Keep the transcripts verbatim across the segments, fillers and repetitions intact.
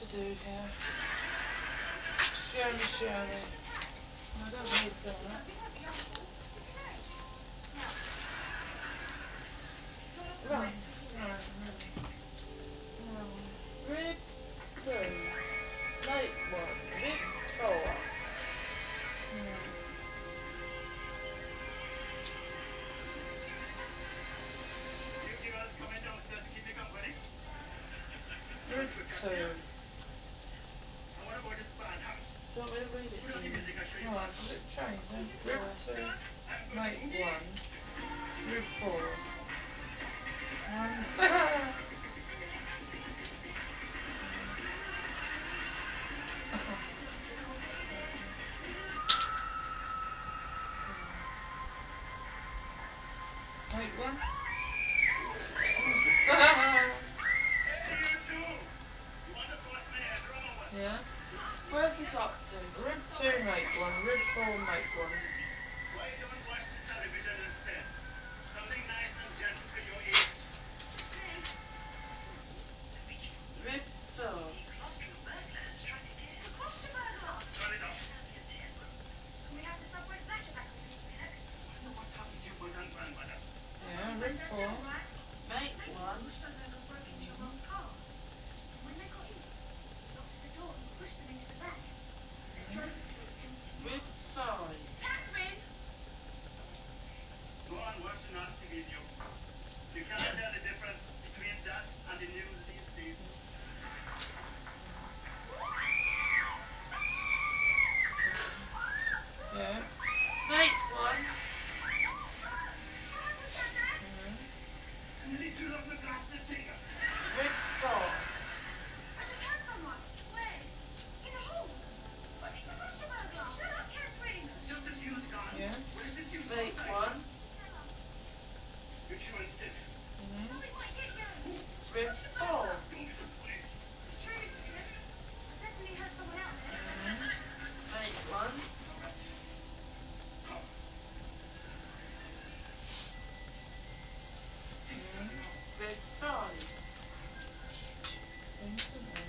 do here? Show me, show me. I don't need that. Right, right, right. Um, red two, light one, red four. Hmm. Red two. Do you want me to read it to you? Oh, does it change then? Red two, light one, red four. Um, Light one. Yeah. Where have you got to? Rib two, night one. Rib four, night one. Why don't watch the television instead? Something nice and gentle for your ears. Rib four. Turn it off. Can we have the subway flashback with Mister Pinnock? I wonder what happened to your mother and grandmother. Yeah, rib four. Night one. Broke into your mom's car. And when they got in, he locked the door and pushed them into the back. And they drove to an empty Rib lot. five. Catherine! Go on, watch the nasty video. You can't tell the difference between that and the news these days. Yeah. Night one. Mm-hmm. And then he threw up the glass of the finger. Rib four. I just heard someone. Where? In the hall. What is the Costa burglar? Shut up, Catherine. Just a fuse gone. Yeah. Where's the fuse? Night one. You're sure it's stiff. Mm-hmm. Oh, he might get you. Rib four. Don't be foolish. It's true, Mister Pinnock. I definitely heard someone out there. Mm-hmm. Night one. Mm-hmm. Rib five. Seems to be.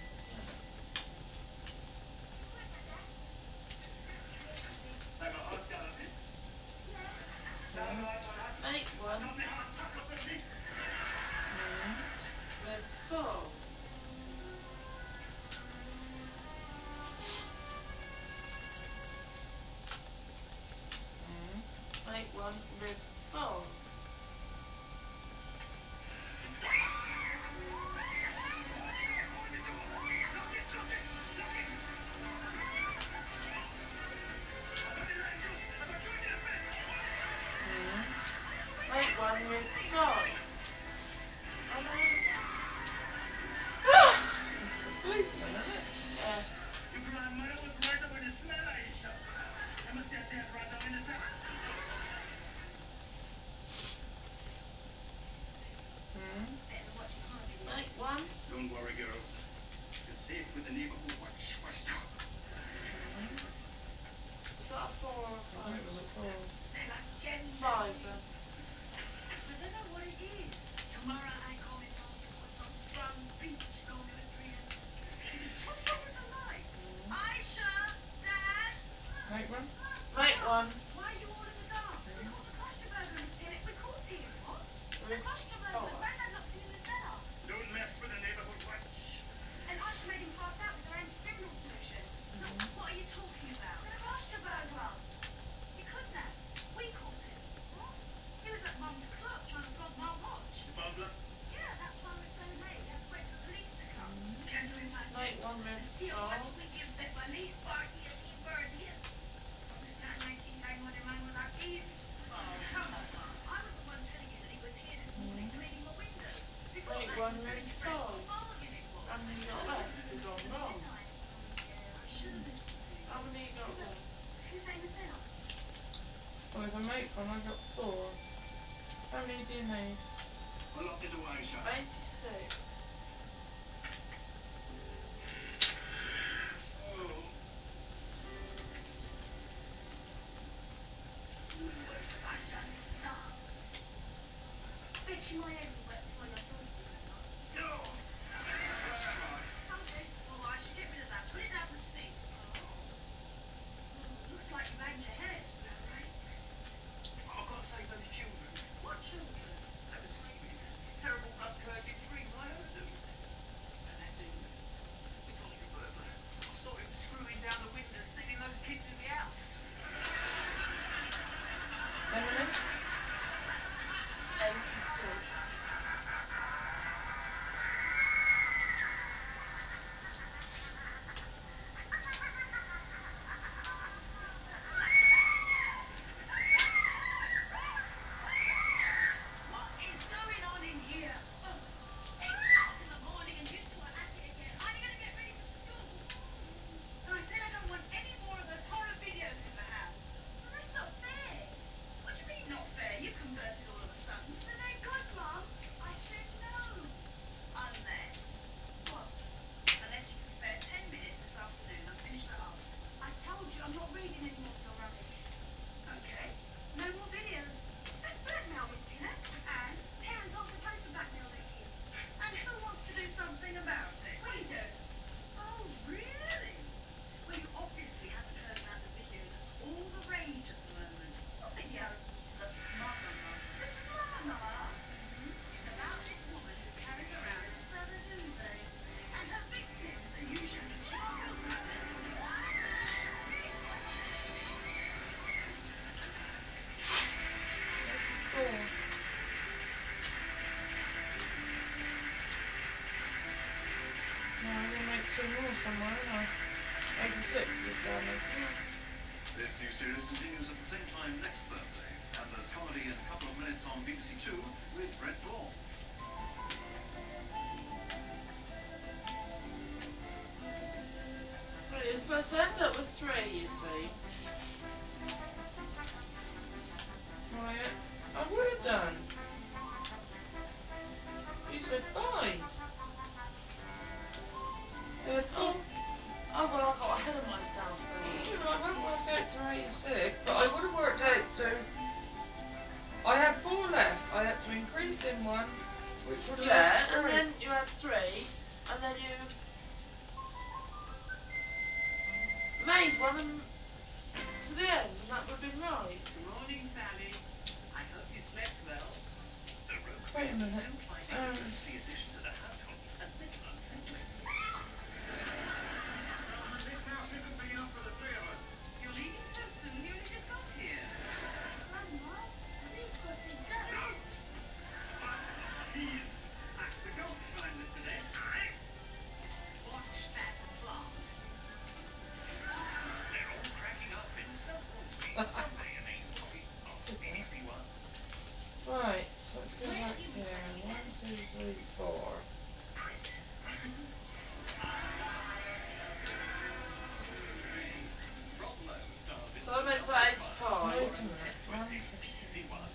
Like a hot galloping. Yeah. Night one. Got my heart stuck up in me. Mm-hmm. Rib four. Mm-hmm. Night one. Rib four. Mm-hmm. Night one. Rib five. Oh no. It's the policeman, isn't it? Yeah. Your grandmother was right about the smell, Aisha. I must get dead right down in the cellar. Hmm. Night one. Don't worry, girls. You're safe with the neighborhood watch. Watch now. Hmm. Was that a four or a five? I think it was a four. Five then. I don't know what it is. Tomorrow I call it mom to put some strong beach down in the drain. What's wrong with the light? Hmm. Aisha! Dad! Night one. Night one. Why are you all in the dark? Hmm. We caught the Costa burglar, Miss Pinnock. We caught him. What? The Rib Costa burglar. four. Granddad locked him in the cellar. Don't mess with the neighborhood watch. And Aisha made him pass out with her anti-criminal solution. Look, Hmm. what are you talking about? The Costa burglar. He couldn't. We caught him. What? He was at Mum's club trying to flog my watch. The burglar? Yeah, that's why we're so late. We had to wait for the police to come. Hmm. Can you imagine? Night one. Rib Here, four. watch we give the police party a tea birdie. It's not nineteen I know the man was a thief. Oh, come on, Mom. I was the one telling you that he was here this morning Hmm. cleaning my windows. Night one. Rib five. How many you got left? You've gone wrong. How many you got left? Who's that in the cellar? Well, if I make one, I got four. How many do you need? Unlock the door, Aisha. Eighty-six. Oh. I just stop. Bet you my head was wet before your saucepan went off. No. Where am I? Told you. Well, why should you? This new series continues at the same time next Thursday, and there's comedy in a couple of minutes on B B C Two with Brett Ball. Well, you're supposed to end up with three, you see. Right, I would have done. You said five. You had four. Oh, oh well, I got ahead of myself then. Yeah, well, I won't work out to eighty-six, but I would have worked out to. I had four left. I had to increase in one, which would have Yeah, left and three. then you had three, and then you made one and to the end, and that would have been right. Good morning, Sally. I hope you slept well. The Rogue Wait a Twins minute. still finding Um. a ghostly addition to the household a little unsettling. Gentlemen, this house isn't big enough for the three of us. You're leaving so soon? You only just got here. Grandma, we've got a ghost. Please. That's the ghost behind this today. Aye. Watch that plant. They're all cracking up in So Won't We Someday in Ace Lobby on B B C One. Right, so let's go back here. One, two, three, four. Rob Lowe stars in So that makes Number that One. eighty-five. Wait a Tomorrow minute. at One, twenty, two, B B C One.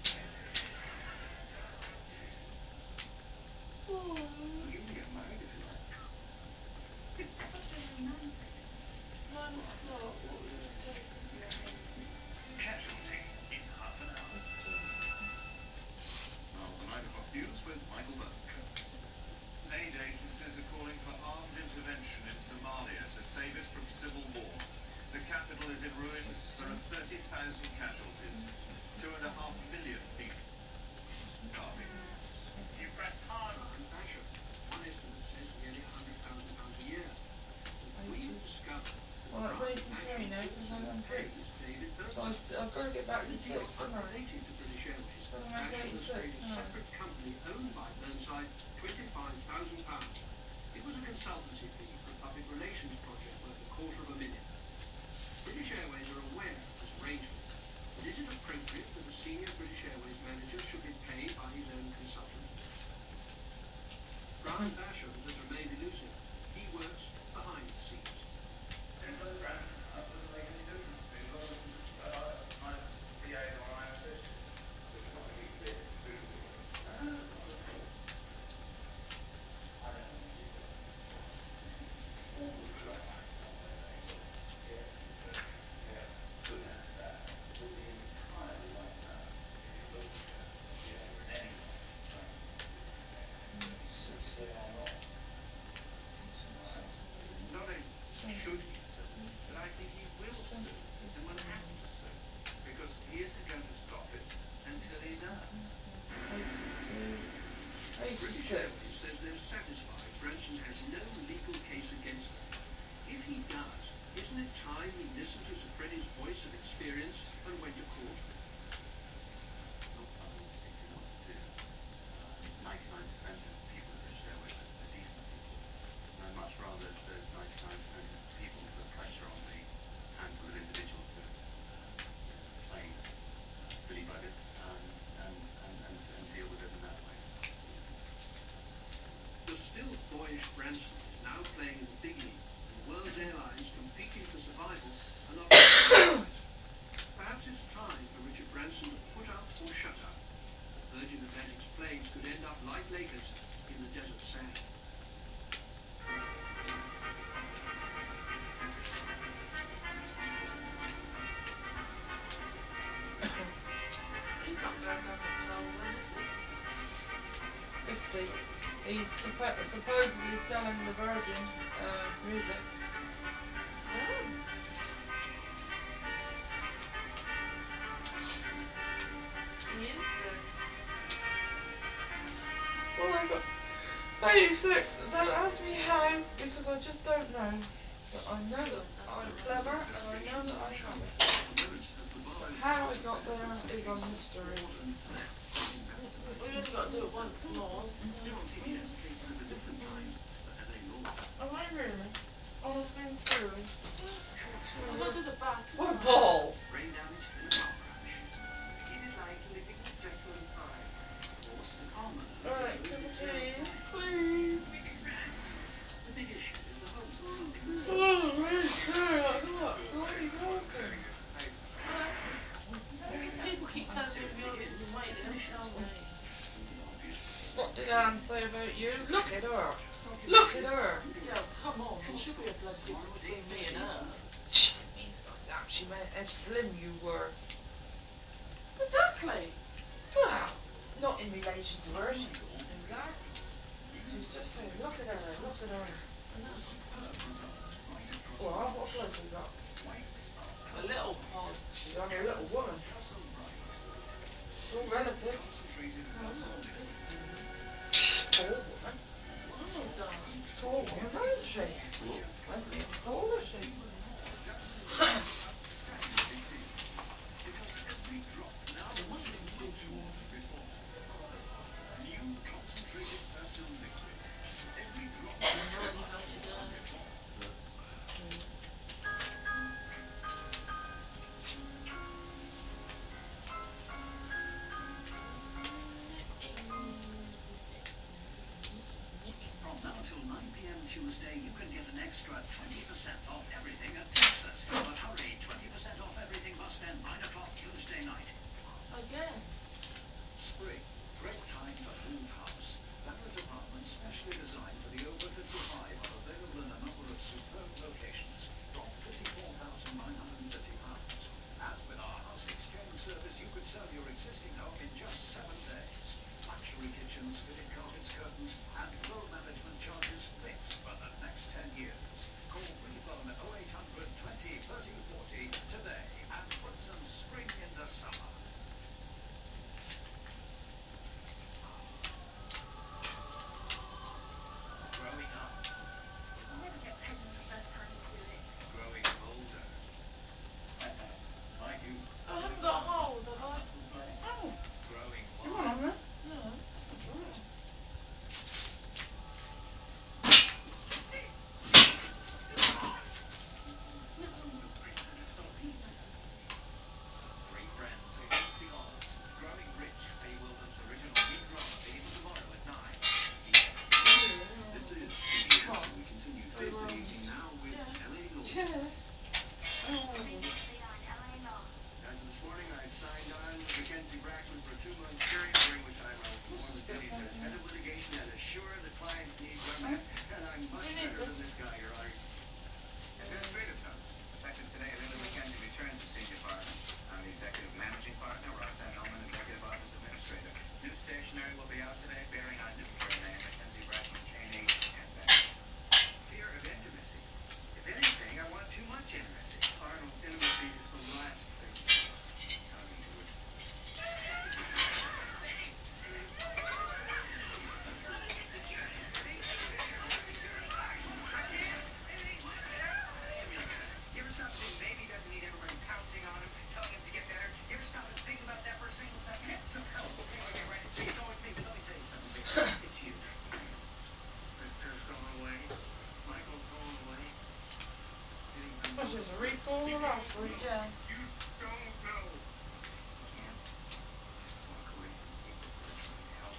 You can get married if you like. But the romantic. Nine o'clock. What were you going to say, Cynthia? Casualty in half an hour. Now the nine o'clock news with Michael Burke. Aid agencies are calling for armed intervention in Somalia to save it from civil war. The capital is in ruins. There are thirty thousand casualties. Two and a half million people. Starving. You pressed hard on Basher. One estimate says nearly one hundred thousand pounds a year. We have discovered Well, that's eighty-three now because I'm on three. David So I st I've got to get back to six, haven't I? Unrelated to British Airways, Got to make Basher has eighty-six, paid a haven't I? separate company owned by Burnside twenty-five thousand pounds. It was a consultancy fee for a public relations project worth a quarter of a million. British Airways are aware of this arrangement, but is it appropriate that a senior British Airways manager should be paid by his own consultant? Brian Basham has remained elusive. He works behind the scenes. It doesn't make any difference to me as long as uh, my P A or I assist it. I just want to be clear. No, no, not at all. I don't want to see that. All the good I find somewhere they sort of get into yeah, good and bad would be entirely wiped out if you look at the air in any way trying to which they are not. Not only should he sue, but I think he will sue and will have to sue, because he isn't going to stop it until he does. British eighty-six. Airways says they're satisfied Branson has no legal case against them. If he does, isn't it time he listened to Sir Freddie's voice of experience and went to court? Not something we particularly want to do. Um, ninety-nine percent of people at British Airways are, are decent people. And I'd much rather those ninety-nine percent of people put pressure on the handful of individuals who uh, you know, playing uh, silly buggers um, and, and, and, and deal with it in that way. The still boyish Branson is now playing in the big league, and the world's airlines competing for survival are not prize. Perhaps it's time for Richard Branson to put up or shut up. Virgin Atlantic's planes could end up like Lakers in the desert sand. He's not going down that coal then, is he? fifty. He's suppo supposedly selling the Virgin uh, music. Oh. He is doing. Well, I got eighty-six. Don't ask me how, because I just don't know. But I know that I'm clever, and I know that I have it. But how I got there is a mystery. We only got to do it once more. So. Still on T B S, cases of a different kind, but L A law. Am I really? Oh, I've been through. I've got to do the back. Oh, Paul! at you. Look at her. Look at her. Yeah, come on, there should be a blood difference between me and her. She didn't mean it like that. She meant how slim you were. Exactly. Well, not in relation to her. She knew that. She was just saying, look at her, look at her. Well, what clothes we got? A little pod. She's only a little woman. It's all relative. Oh, I'm not fifty. Tall woman. I'm not done. Tall woman, isn't she? Leslie, how tall is she? Because every drop now There must be is some much people more there. than before. New concentrated Persil liquid. Every drop You is know much how to more do than it. before. From now till nine p m Tuesday, you can get an extra twenty percent off everything at Texas. But hurry, twenty percent off everything must end nine o'clock Tuesday night. Again. Spring. Great time to move house. Barrett Apartments, specially designed for the over fifty-five, are available in a number of superb locations from fifty-four thousand nine hundred fifty pounds. And with our house exchange service, you could sell your existing home in just seven days. Luxury kitchens, fitted carpets, curtains, and flow management charges fixed for the next ten years. Call free phone oh eight hundred twenty thirty forty today and put some spring into summer. Growing up, I'll never get pregnant the first time you do it. growing older. Like you. I haven't got holes, have I? Oh, Growing you want on wise. there? No. Three friends against the odds. Growing Rich, Faye Wilden's original new drama begins tomorrow at nine p m. This is C B S, What? and we continue Oh, Thursday um, evening now with yeah. L A Law. Yeah. Oh. Previously on L A Law. As of this morning, I've signed on with Mackenzie Brackman for a two-month period, during which I will perform the duties as head of litigation and assure the client's needs are met. And I'm much We need better than this. this guy, Your Honor. Administrative notes. Effective today, Lily McKenzie returns to senior partner. I'm the executive managing partner, Roxanne Ullman, executive office administrator. New stationery will be out today, bearing our new firm name, Mackenzie Brackman, Cheney and Bank. Fear of intimacy. If anything, I want too much intimacy. Arnold, intimacy is the last thing you want. How do you do it? You ever stop and think maybe he doesn't need everybody pouncing on him, telling him to get better? You ever stop and think about that for a single second? So, hell, okay, okay, right. So it's always me, but let me tell you something, Victor. It's you. Victor's going away. Michael's going away. Anything This is a recall of last week. Yeah. You don't know. You can't just walk away from people who are trying to help.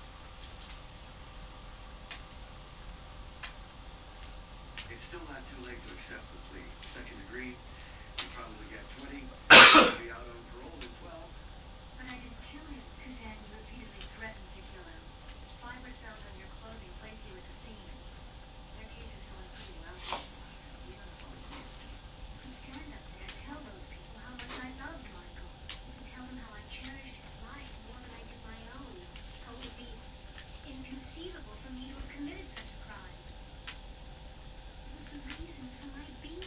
It's still not too late to accept the plea. Second degree, you probably get twenty. You'll be out on parole in twelve. But I didn't kill him. Suzanne, you repeatedly threatened to kill him. Fiber cells on your clothing place you at the scene. Their case is going pretty well. We had a fun case. You can stand up there and tell those people how much I loved Michael. You can tell them how I cherished his life more than I did my own. How it would be inconceivable for me to have committed such a crime. It was the reason for my being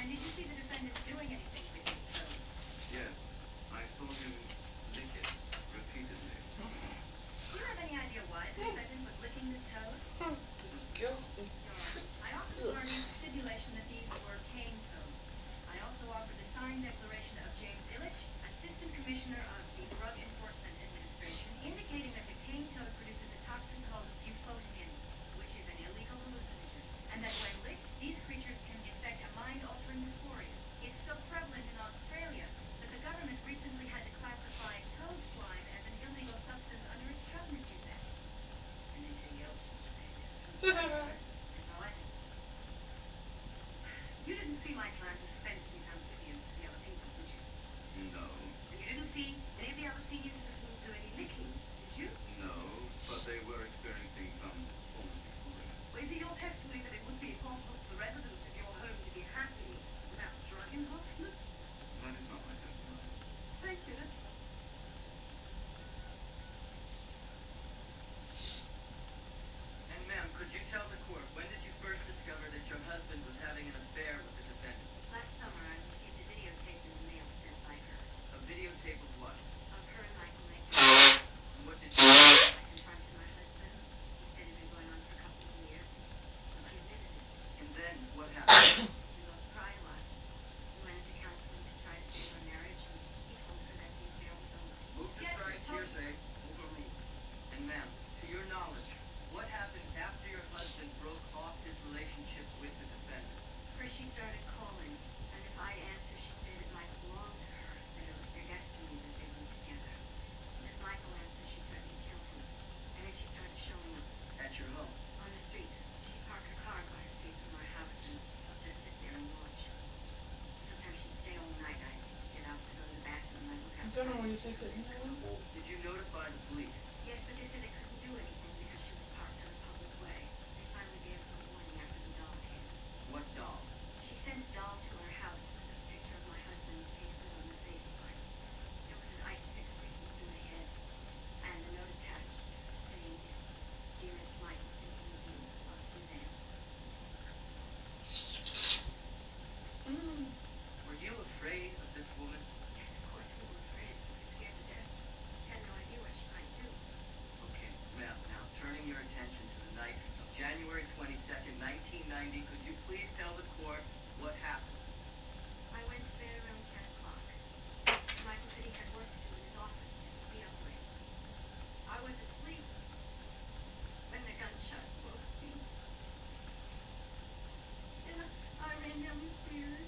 And did you see the defendant doing anything with his toad? Yes, I saw him lick it repeatedly. Do you have any idea why the defendant was licking this toad? Disgusting. Your Honor, I offered the parties a stipulation that these were cane toads. I also offered the signed declaration of James Illich, Assistant Commissioner of the Drug Enforcement Administration, indicating that the cane toad produces a toxin called bufotenin, which is an illegal hallucinogen, and that when licked, these creatures can infect a mind-altering dysphoria. It's so prevalent in Australia that the government recently had to classify toad slime as an illegal substance under its Drug Misuse Act. Anything else, Mister Davis? That's all I have. You didn't see my client dispense these amphibians to the other people, did you? No, And you didn't see any of the other senior citizens do any licking, did you? no, but they were experiencing some form of euphoria. Well, is it your testimony that it would be impossible for the residents of your home to be happy without drug involvement? That is not my testimony. Thank you. That's all. And ma'am, could you tell the court, when did you first discover that your husband was having an affair with the defendant? Last summer, I received a videotape in the mail sent by her. A videotape of what? Of her and Michael making out. And what did you do? I confronted my husband. He said it had been going on for a couple of years. So he admitted it. And then, what happened? We both cried a lot. We went into counseling to try to save our marriage, and he told her that the affair was over. Move to Yes, strike Tony. hearsay. Overruled. And ma'am, to your knowledge, what happened after your husband broke off his relationship with the defendant? First she started calling, and if I'd answer, she'd say that Michael belonged to her, that it was their destiny that they'd be together. And if Michael answered, she threatened to kill him. And then she started showing up At your home? on the street. She'd park her car by the street from our house and just sit there and watch. Sometimes she'd stay all night. I'd get up to go to the bathroom and I'd look I outside. don't know where you take it now. Did you notify the police? Yes, but they said they couldn't do anything because she was parked in a public way. They finally gave her a warning after the doll came. What doll? She sent a doll to our house with a picture of my husband pasted on the faceplate. There was an ice pick sticking through the head, and a note attached saying, "Dearest Michael, thinking of you, love, Suzanne." Mm. Were you afraid of this woman? Yes, of course we were afraid. We were scared to death. Had no idea what she might do. Okay, ma'am, now turning your attention to the night of January twenty-second, nineteen ninety, could you please tell the court what happened? I went to bed around ten o'clock. Michael said he had work to do in his office and he'd be up late. I was asleep when the gunshot woke me. And I, I ran down the stairs.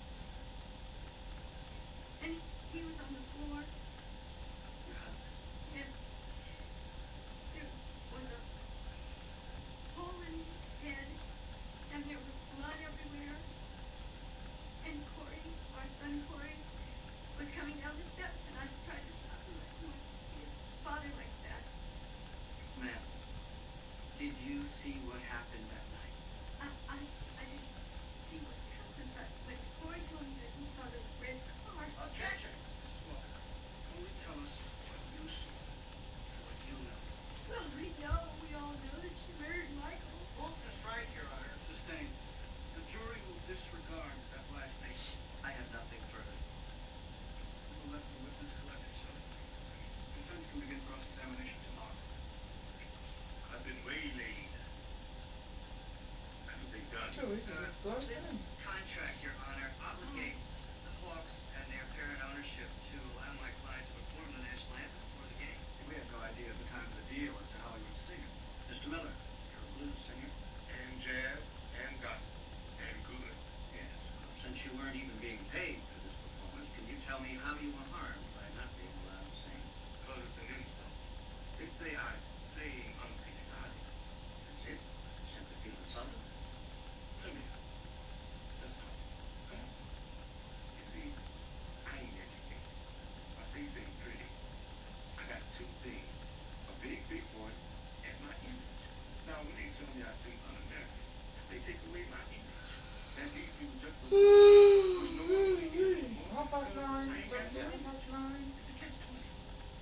And he, he was on the floor. Your husband. Yes. There was a hole in his head, and there was blood everywhere. And Corey, our son Corey, was coming down the steps, and I tried to stop him. I didn't want to see his father like that. Ma'am, did you see what happened that night? I, I, I didn't see what happened, but when Corey told me that he saw the red car. Objection! Missus Walker, only tell us what you saw and what you know. Well, we know, we all know that she murdered Michael. Move to strike, Your Honor. Sustained. The jury will disregard that last statement. I have nothing further. You will let the witness collect herself. Defense can begin cross-examination tomorrow. I've been waylaid. That's what they've done. True, he's a Uh, good bloke, this isn't he? contract, Your Honor, obligates the Hawks and their parent ownership to allow my client to perform the national anthem before the game. We had no idea at the time of the deal as to how he would sing it. Mister Miller, you're a blues singer. And jazz, and gospel, and good. Yes. Well, since you weren't even being paid for this performance, can you tell me how you were harmed by not being allowed to sing? Because it's an insult. They say I sing unpatriotic. That's it? Simply feel insulted? Plymouth. That's all. Come on. You see, I ain't educated. My face ain't pretty. I got two things. A big, big voice and my image. Now, when they tell me I sing un-American, they take away my image. And these people just who know I'm singing no more. Half past because nine, I ain't don't got get no half past image. nine. It's a catch twenty.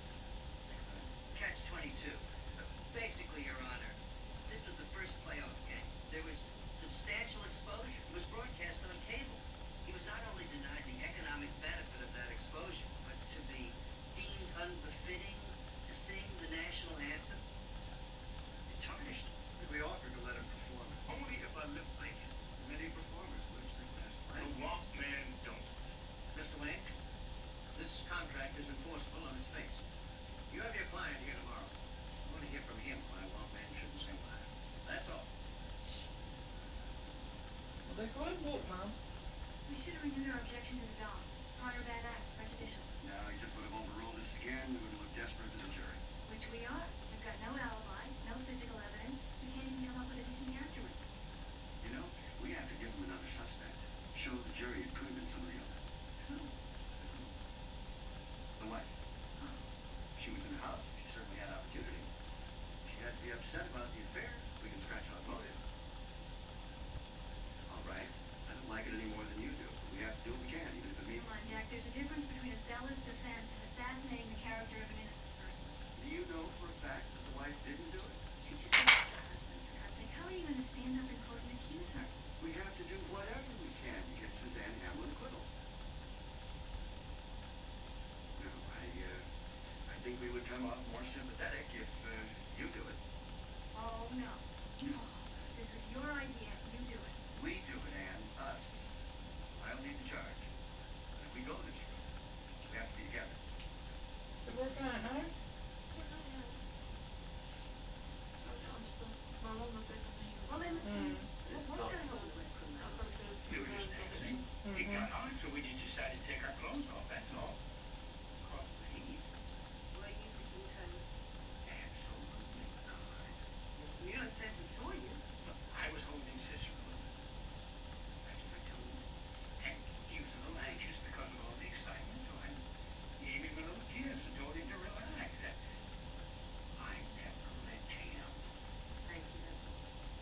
Catch twenty-two. Basically, Your Honor, this was the first playoff game. There was substantial exposure. It was broadcast on cable. Okay, go and walk, Mum. We should have renewed our objection to the dog. Prior bad acts, prejudicial. Now he just would have overruled us again. We would have looked desperate to the jury. Which we are. We've got no alibi, no physical evidence. We can't even come up with a decent character witness. You know, we have to give him another suspect. Show the jury it could have been somebody else. Who? The wife. Oh. She was in the house. She certainly had opportunity. She had to be upset about the affair. We can scratch out motive. All right. I don't like it any more than you do. But we have to do what we can, even if it means... Come on, Jack. There's a difference between a zealous defense and assassinating the character of an innocent person. Do you know for a fact that the wife didn't do it? She just lost her husband, for God's sake. How are you going to stand up in court and accuse her? We have to do whatever we can to get Suzanne Hamlin acquittal. No, I, uh, I think we would come off more sympathetic if, uh, you do it. Oh, no. No. This is your idea. You do it. We do it, Anne. Us. I'll lead the charge. But if we go this route, we have to be together. Is it working out now? Well, then, Mm. what's going on with the Red Crew now? We were just texting. Mm-hmm. It got hot, so we just decided to take our clothes off, that's all. Cause the heat. Were you being told? Absolutely not. Mister Mueller says he saw you. Look, I was holding Cicero. That's what I told him. And he was a little anxious because of all the excitement, so I gave him a little kiss and told him to relax. I never let him. Thank you, that's all.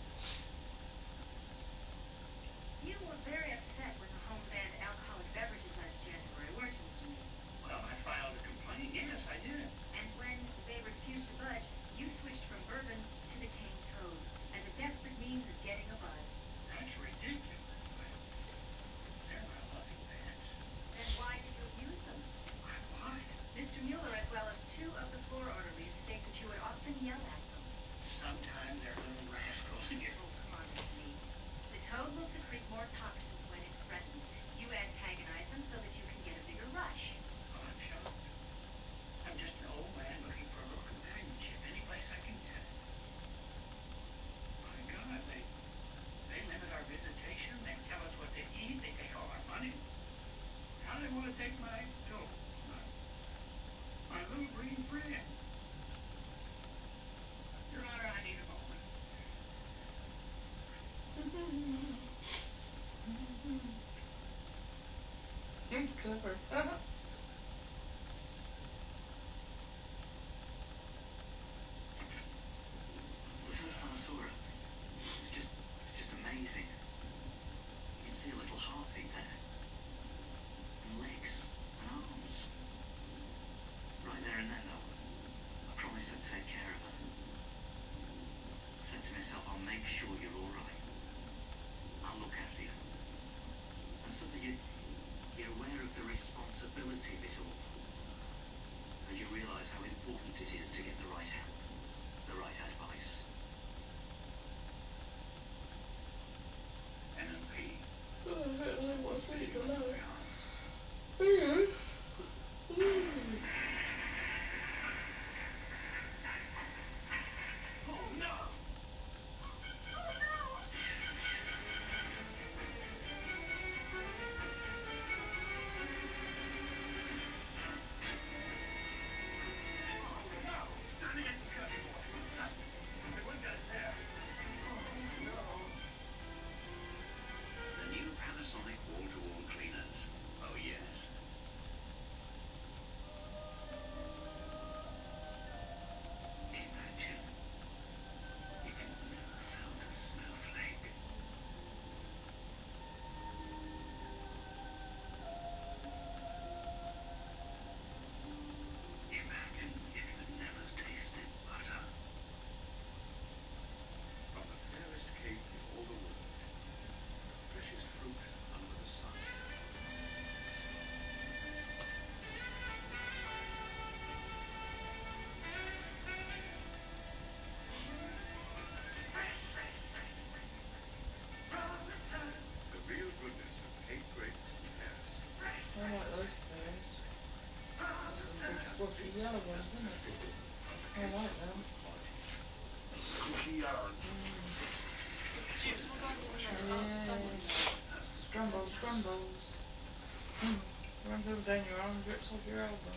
You were very upset when the home banned alcoholic beverages last January, weren't you, Mister Mueller? Well, I filed a complaint. Yes, I did. And when they refused to budge, you switched from bourbon to the cane toad as a desperate means of getting a buzz. That's ridiculous. But they're my loving pets. Then why did you abuse them? I what? Mister Mueller, as well as two of the floor orderlies, state that you would often yell at them. Sometimes they're little rascals. Oh, come on, Mister Meade. The toad will secrete more toxins when it's threatened. You antagonize them so that you can get a bigger rush. Well, I'm shocked. I'm just an old man looking for a little companionship any place I can get it. My God, they they limit our visitation. They tell us what to eat. They take all our money. How do they want to take my toad? My, my little green friend. Your Honor, I need a moment. It's clever. The first time I saw her, it's just, it's just amazing. You can see a little heartbeat there. And legs and arms. Right there and then, though, I promised I'd take care of her. I said to myself, I'll make sure you're all right. I'll look after you. And suddenly you, you're aware of the responsibility of it all. And you realise how important it is to get the right help, the right advice. N M P. Oh, I don't know what I think Pretty about much it. we are. Mm. Mm. Oh, no! The new Panasonic wall-to-wall cleaners. Oh, yes. Imagine if you never felt a snowflake. Imagine if you'd never tasted butter. From the fairest cape in all the world, freshest fruit under the sun. The real goodness of Cape grapes and pears. I like those pears. That's the big squashy yellow ones, isn't it? I like them. Squishy yellow. Mm. Yes, we'll go to the next. Yeah. crumbles. Runs over down your arm, drips off your elbow.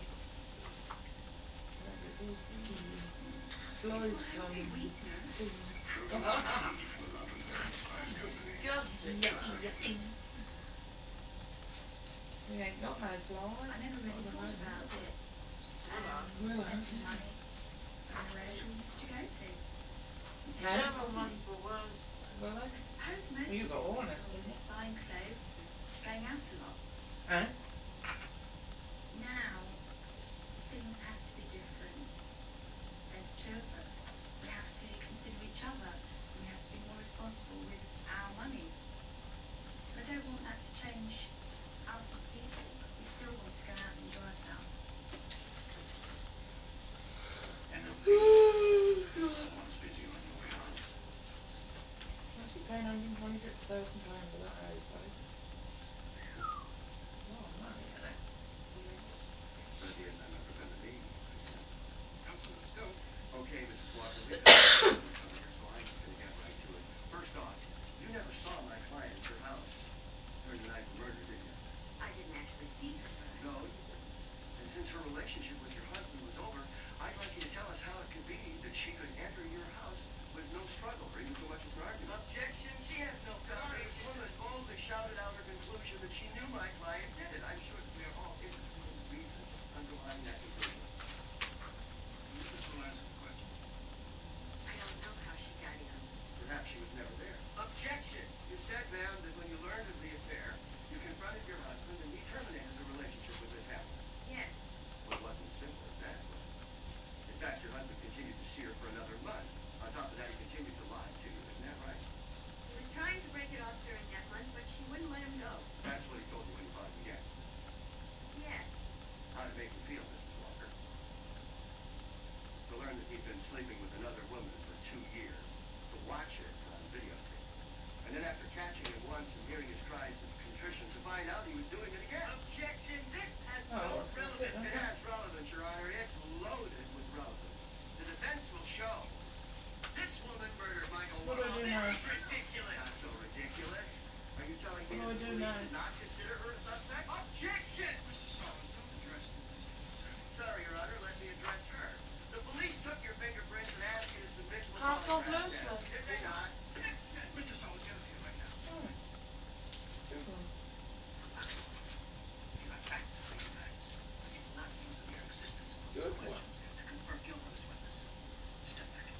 That gets all sticky. Flies come. That's disgusting. Yucky, yucky. We ain't got no flies. I never really Not thought at the about moment. it. Well, Um, Well, spending money on where it all used to go to. the Huh? German ones were worse though. Well, then. I suppose most Well, you got people hornets, still didn't you? buying clothes, going out a lot. Huh? Now, things have to be different. There's two of us. We have to consider each other. We have to be more responsible with our money. I don't want that to change us as people. We still want to go out and enjoy ourselves. And then I want to speak to you on your way home. What's you paying one hundred twenty-six thousand pounds for that house, eh? A lot of money, isn't it? But yes, I'm never going to leave. Councilman Stokes. Okay, Missus Walker, we've got a problem here, so I'm just going to get right to it. First off, you never saw my client at your house during the night of the murder, did you? I didn't actually see her. No, you didn't. And since her relationship with your husband was over, I'd like you to tell us how it could be that she could enter your house with no struggle or even so much as an argument. Objection. She has no foundation. The woman boldly shouted out her conclusion that she knew my client did it. I'm sure that we are all interested in the reasons underlying that conclusion. Missus Will answer the question. I don't know how she got in. Perhaps she was never there. Objection. You said, ma'am, that when you learned of the affair, you confronted your husband and he terminated the relationship with Miss Hamilton. Yes. Well, it wasn't as simple as that, was it? In fact, your husband continued to see her for another month. On top of that, he continued to lie to you. Isn't that right? He was trying to break it off during that month, but she wouldn't let him go. That's what he told you when you brought him again. Yes. How did it make you feel, Missus Walker? To learn that he'd been sleeping with another woman for two years. To watch it on videotape. And then after catching him once and hearing his cries of contrition, to find out he was doing it again. Objection. This has Oh, no that's relevance. it, It has relevance, Your Honor. It's loaded with relevance. The defense will show this woman murdered Michael What do I Warren. do now? This is ridiculous. Not so ridiculous. Are you telling me What do I that the do police now? did not consider her a suspect? Objection. Mister Solomon, don't address the police officer. Sorry, Your Honor. Let me address her. The police took your fingerprints and asked you to submit to a Can't stop polygraph losing. test. Did they not? Objection. Mister Solomon, get up here right now. Oh. Good one. You have facts to make facts. You will not use the mere existence of Good those one. questions to confirm guilt of this witness. Step back.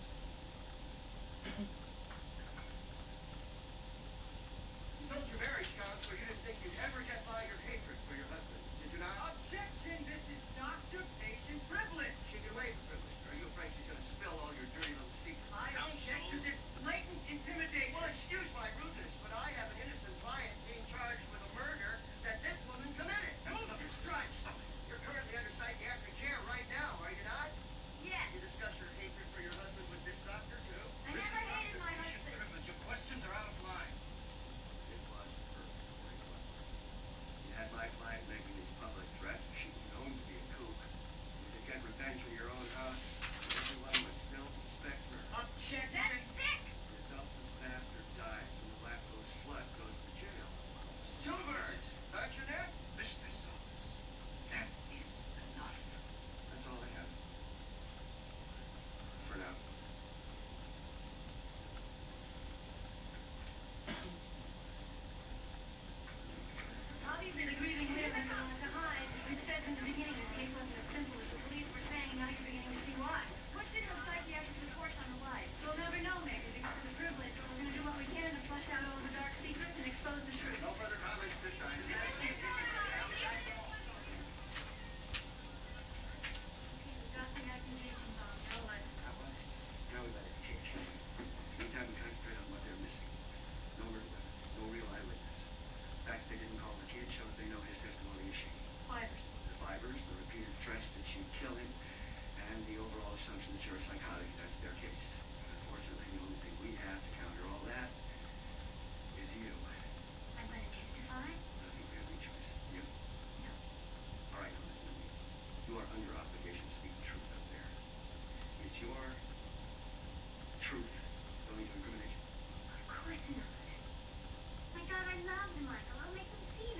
You told your marriage counselor you didn't think you'd ever get by your hatred for your husband. Did you not? Objection. This is doctor-patient privilege. She can waive the privilege. Are you afraid she's going to spill all your dirty little secrets? I object to this blatant intimidation. Well, excuse my rudeness, but I have an innocent client being charged with a murder that this woman committed. Now move up your stride. Stop it. You're currently under psychiatric care right now, are you not? Yes. You discuss your hatred for your husband with this doctor, too? I never hated my Patient husband. privilege. Your questions are out of line. It was perfectly fine. You had my client making these public threats. She was known to be a kook. You could get revenge from your own house, but everyone would still suspect her. Objection. That's sick. The adulterous bastard dies, and the wacko slut goes to jail. Two birds. Don't you, Nick? Mister Solomon, that is enough. That's all I have. For now. Obviously, the grieving widow has a lot to hide. We've said from the beginning this case wasn't as simple as the police were saying. Now you're beginning to see why. What's in those psychiatric reports on the wife? We'll never know, maybe, because of the privilege, but we're going to do what we can to flush out all the dark secrets and expose the truth. No further comments this time. Okay, we've got the accusations on. Now what? Now what? Now we better continue, shall we? Meantime, we concentrate on what they're missing. No murder weapon. No real eyewitness. The fact they didn't call the kid shows they know his testimony is shaky. Fibers. The fibers, the repeated threats that she'd kill him, and the overall assumption that you're a psychotic. That's their case. Unfortunately, the only thing we have to counter all that is you. I'm going to testify? I think we have any choice. You? No. All right, now listen to me. You are under obligation to speak the truth up there. Is your truth going to incriminate you? Of course not. My God, I love them, Michael. I'll make them see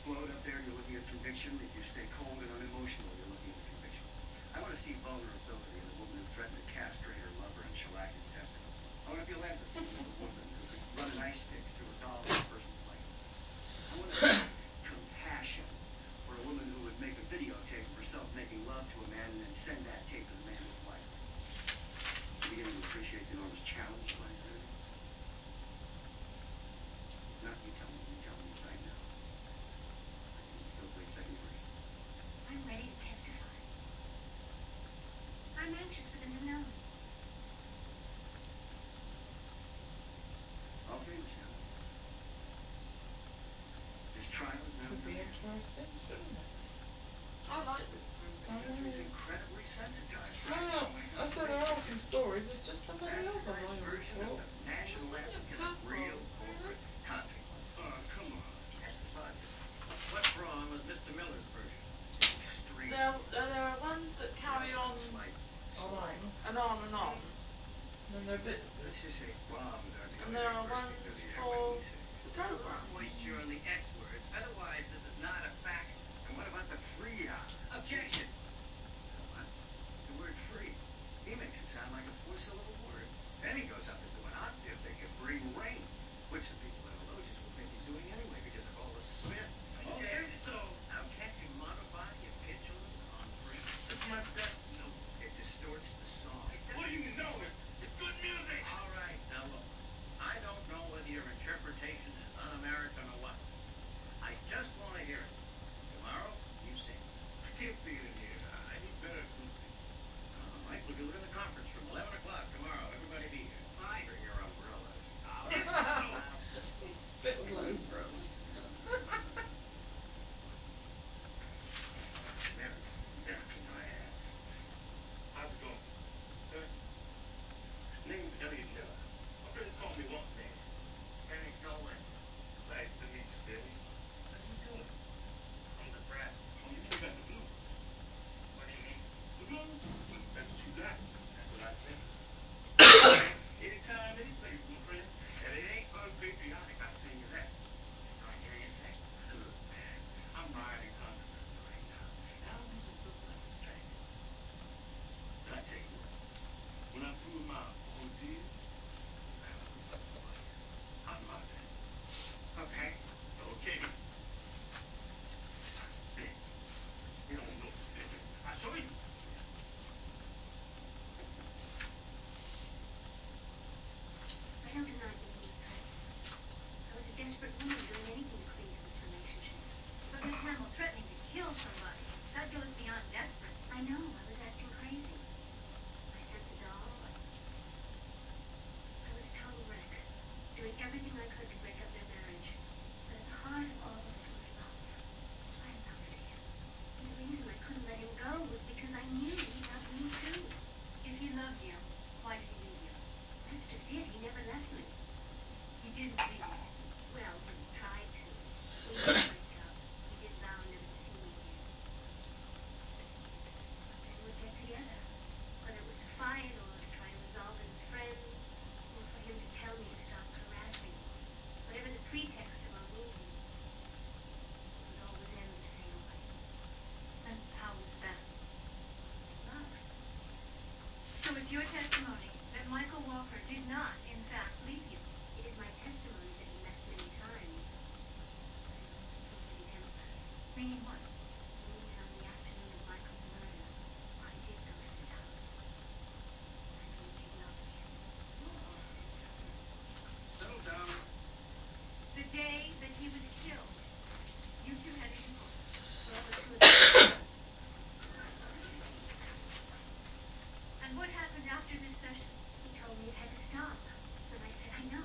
explode up there, you're looking at conviction. If you stay cold and unemotional, you're looking at conviction. I want to see vulnerability in a woman who threatened to castrate her lover and shellac his testicles. I want to feel empathy with a woman who could run an ice pick through a doll in a person's life. I want to feel compassion for a woman who would make a videotape of herself making love to a man and then send that tape to the man who's wife. I'm beginning to appreciate the enormous challenge of my identity. Not you tell me, you tell me right now. You still play second grade. I'm ready to testify. I'm anxious for them to know. Okay, Michelle. This trial is now Could be begun. interesting, shouldn't it? I like this movie. The country's incredibly sensitized. No, no, I said there are some stories, it's just so many of them, I always Version of thought. the national anthem can have real corporate consequences. Oh, come on. That's the bug. What's wrong with Mister Miller's version? Extreme. There, there there are ones that carry on Slight On slide. on. and on and on, And then there are bits that Let's just say bombs aren't the and only there are thing bursting ones through the for airways. the program. Moisture on the S words, otherwise this is not a fact. And what about the free hour? Objection. What? The word free. He makes it sound like a four-syllable word. Then he goes up into an octave that can bring rain, which the people that are logists will think he's doing anyway because of all the spin. Okay, so how can't you modify your pitch a little on free? It's my best. No, it distorts the song. What do you know? It's, it's good music. All right, now look. I don't know whether your interpretation is un-American or what. I just want to hear it. Tomorrow, you sing. I can't sing it in here. I need better acoustics. All right, we'll do it in the conference room. eleven o'clock tomorrow. Everybody be here. Fine. Bring your umbrellas. Bit low for us. America. American Diane. How's it going? Good. Name's Elliot Miller. My friends call me Walk Man. Kenny Nolan. Nice to meet you, Billy. How you doing? From the press. Oh, you know about the blues. What do you mean? The blues? That's what you got. That's what I think. Anytime, any place, my friend. And it ain't unpatriotic, I'll tell you that. So I hear you say. Look, man, I'm riding Honduras right now. And I don't usually look like a stranger. But I tell you what, when I prove my ordeal, man, I'll do something for you. How's about that? Okay. Okay. Spin. You don't know spin. I'll show you. I don't deny being in the press. I was a desperate woman doing anything to cling to this relationship. But Miss Hamill threatening to kill somebody, that goes beyond desperate. I know, I was acting crazy. I sent the doll. I, I was a total wreck, doing everything I could to break up their marriage. But at the heart of all of it was love. I loved him. And the reason I couldn't let him go was because I knew he loved me too. If he loved you, why did he leave you? That's just it. He never left me. He didn't leave you. Well, he tried to. We did break up. He did vow never to see me again. But then we'd get together. Whether it was to fight or to try and resolve it as friends, or for him to tell me to stop harassing me. Whatever the pretext of our meeting, it would always end the same way. And how was that? Love. So it's your testimony that Michael Walker did not, in fact, leave you. It is my testimony that he left many times. But it also proves to be temporary. Meaning what? Meaning that on the afternoon of Michael's murder, I did go to the town. I really did love him. Settle down. The day that he was killed, you two had a divorce. Well, the truth is, And what happened after this session? he told me it had to stop. And I said, I know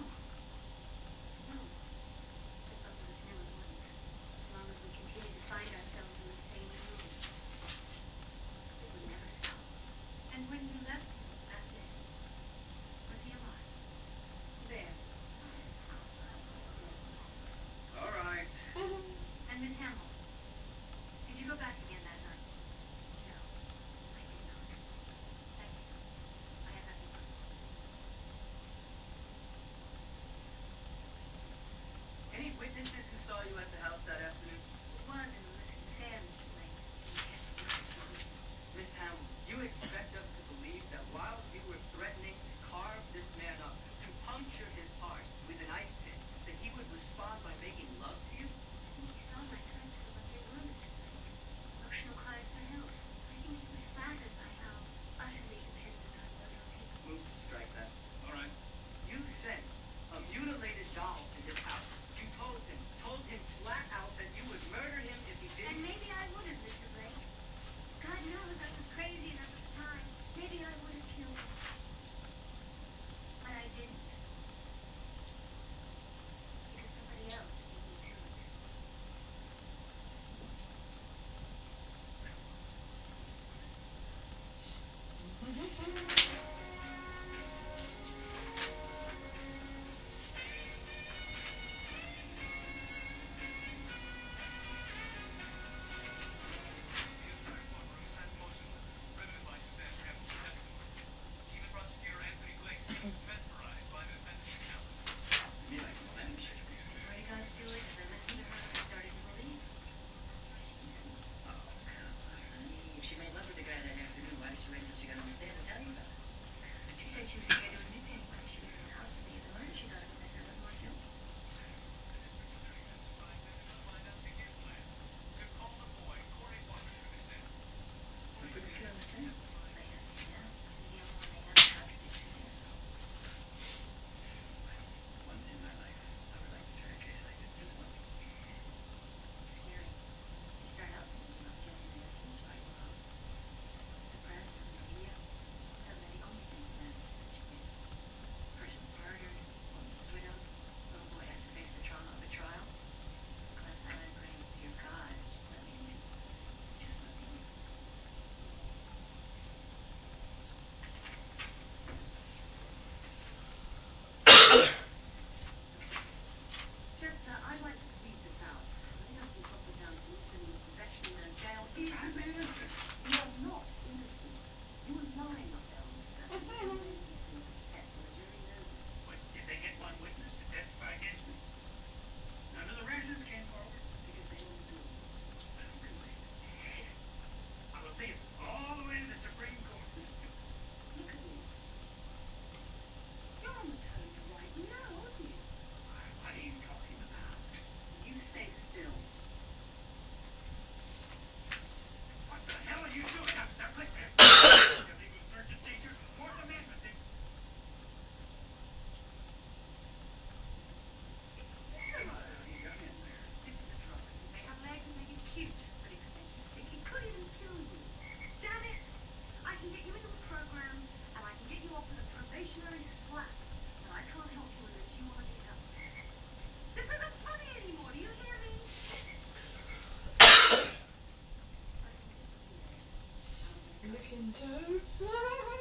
fucking toads.